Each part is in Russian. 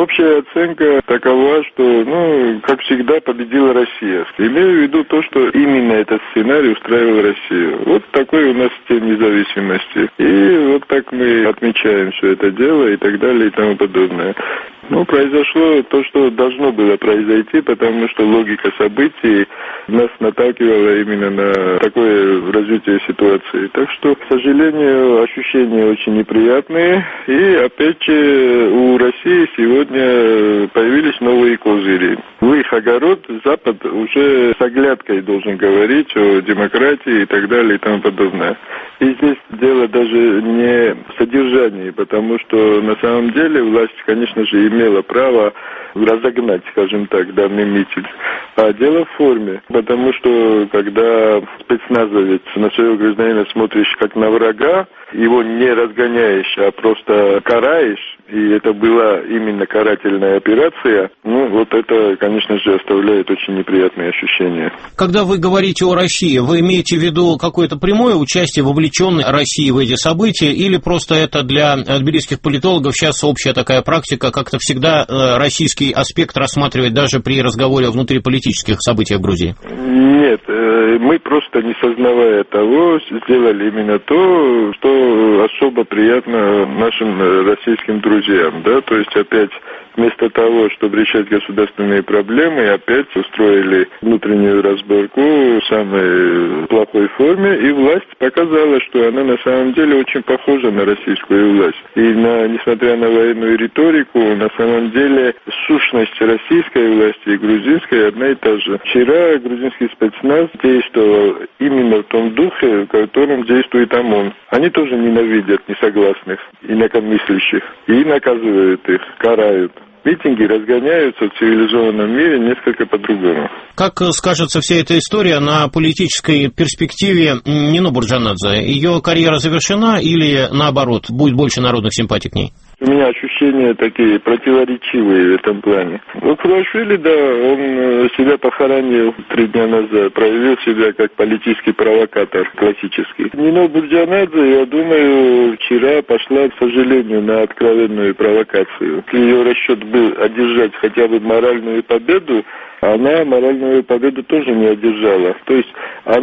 Общая оценка такова, что, как всегда, победила Россия. Имею в виду то, что именно этот сценарий устраивал Россию. Вот такой у нас День независимости. И вот так мы отмечаем все это дело и так далее и тому подобное. Произошло то, что должно было произойти, потому что логика событий нас наталкивала именно на такое развитие ситуации. Так что, к сожалению, ощущения очень неприятные. И опять же, у России сегодня появились новые козыри. В их огород Запад уже с оглядкой должен говорить о демократии и так далее и тому подобное. И здесь дело даже не в содержании, потому что на самом деле власть, конечно же, имела право разогнать, скажем так, данный митинг. А дело в форме, потому что когда спецназовец на своего гражданина смотришь как на врага, его не разгоняешь, а просто караешь, и это была именно карательная операция, вот это, конечно же, оставляет очень неприятные ощущения. Когда вы говорите о России, вы имеете в виду какое-то прямое участие, вовлеченной России в эти события, или просто это для тбилисских политологов сейчас общая такая практика, как-то всегда российский аспект рассматривать даже при разговоре о внутриполитических событиях в Грузии? Нет, мы просто, не сознавая того, сделали именно то, что особо приятно нашим российским друзьям, да, то есть опять вместо того, чтобы решать государственные проблемы, опять устроили внутреннюю разборку в самой плохой форме, и власть показала, что она на самом деле очень похожа на российскую власть. И несмотря на военную риторику, на самом деле сущность российской власти и грузинской одна и та же. Вчера грузинский спецназ действовал именно в том духе, в котором действует ОМОН. Они тоже ненавидят несогласных, инакомыслящих, и наказывают их, карают. Митинги разгоняются в цивилизованном мире несколько по-другому. Как скажется вся эта история на политической перспективе Нино Бурджанадзе? Ее карьера завершена или, наоборот, будет больше народных симпатий к ней? У меня ощущения такие противоречивые в этом плане. Курашвили, да, он себя похоронил 3 дня назад, проявил себя как политический провокатор классический. Нино Бурджанадзе, я думаю, вчера пошла, к сожалению, на откровенную провокацию. Если ее расчет был одержать хотя бы моральную победу, она моральную победу тоже не одержала. То есть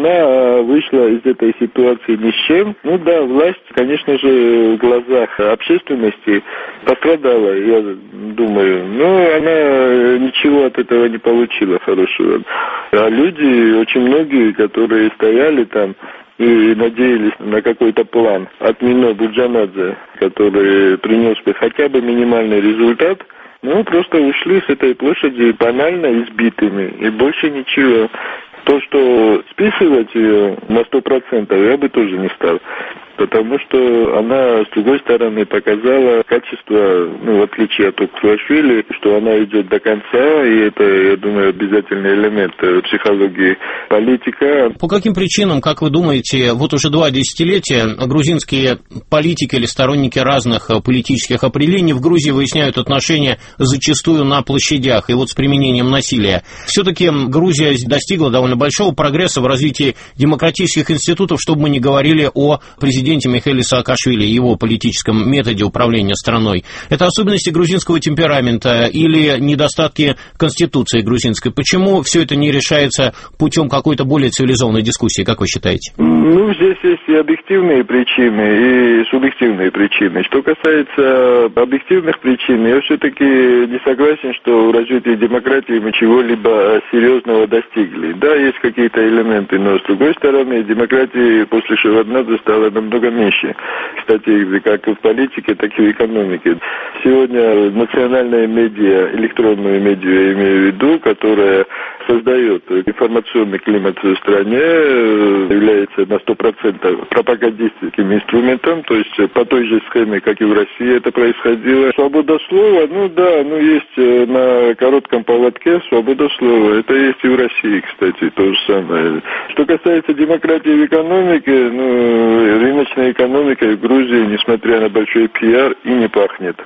она вышла из этой ситуации ни с чем. Власть, конечно же, в глазах общественности пострадала, я думаю. Но она ничего от этого не получила хорошего. А люди, очень многие, которые стояли там и надеялись на какой-то план от Нино Бурджанадзе, который принес бы хотя бы минимальный результат, просто ушли с этой площади банально избитыми, и больше ничего. То, что списывать ее на 100%, я бы тоже не стал. Потому что она, с другой стороны, показала качество, в отличие от Уксуашвили, что она идет до конца, и это, я думаю, обязательный элемент психологии политика. По каким причинам, как вы думаете, вот уже 2 десятилетия грузинские политики или сторонники разных политических определений в Грузии выясняют отношения зачастую на площадях и с применением насилия? Все-таки Грузия достигла довольно большого прогресса в развитии демократических институтов, чтобы мы не говорили о президенте Михаиле Саакашвили и его политическом методе управления страной. Это особенности грузинского темперамента или недостатки конституции грузинской? Почему все это не решается путем какой-то более цивилизованной дискуссии, как вы считаете? Здесь есть и объективные причины, и субъективные причины. Что касается объективных причин, я все-таки не согласен, что в развитии демократии мы чего-либо серьезного достигли. Да, есть какие-то элементы, но с другой стороны, демократии после Шеварднадзе стало намного меньше. Кстати, как в политике, так и в экономике. Сегодня национальная медиа, электронную медиа, я имею в виду, которая создает информационный климат в стране, является на 100% пропагандистским инструментом, то есть по той же схеме, как и в России это происходило. Свобода слова, есть на коротком поводке свобода слова. Это есть и в России, кстати, то же самое. Что касается демократии в экономике, рыночная экономика в Грузии, несмотря на большой пиар, и не пахнет.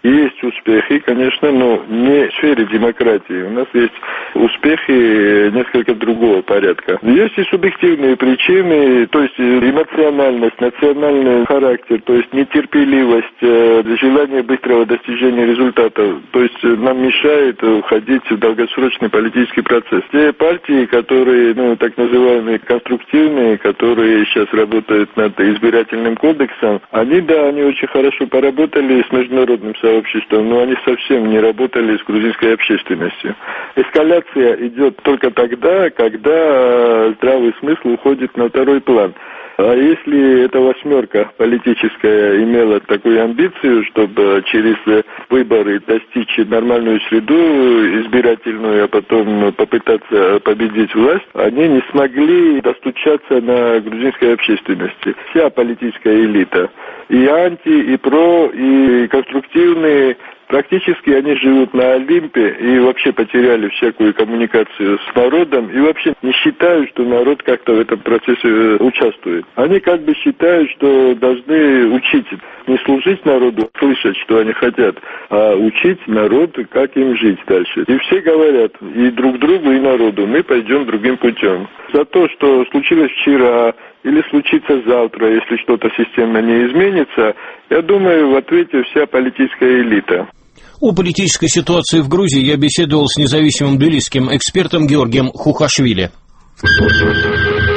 Есть успехи, конечно, но не в сфере демократии. У нас есть успехи несколько другого порядка. Есть и субъективные причины, то есть эмоциональность, национальный характер, то есть нетерпеливость, желание быстрого достижения результата. То есть нам мешает входить в долгосрочный политический процесс. Те партии, которые, так называемые конструктивные, которые сейчас работают над избирательным кодексом, они очень хорошо поработали с международным сообществом, но они совсем не работали с грузинской общественностью. Эскалация идет только тогда, когда здравый смысл уходит на второй план. А если эта восьмерка политическая имела такую амбицию, чтобы через выборы достичь нормальную среду избирательную, а потом попытаться победить власть, они не смогли достучаться на грузинской общественности. Вся политическая элита, и анти, и про, и конструктивные, практически они живут на Олимпе и вообще потеряли всякую коммуникацию с народом и вообще не считают, что народ как-то в этом процессе участвует. Они как бы считают, что должны учить, не служить народу, слышать, что они хотят, а учить народ, как им жить дальше. И все говорят, и друг другу, и народу, мы пойдем другим путем. За то, что случилось вчера, или случится завтра, если что-то системно не изменится, я думаю, в ответе вся политическая элита. О политической ситуации в Грузии я беседовал с независимым тбилисским экспертом Георгием Хухашвили.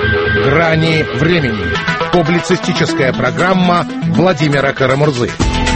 «Грани времени». Публицистическая программа Владимира Карамурзы.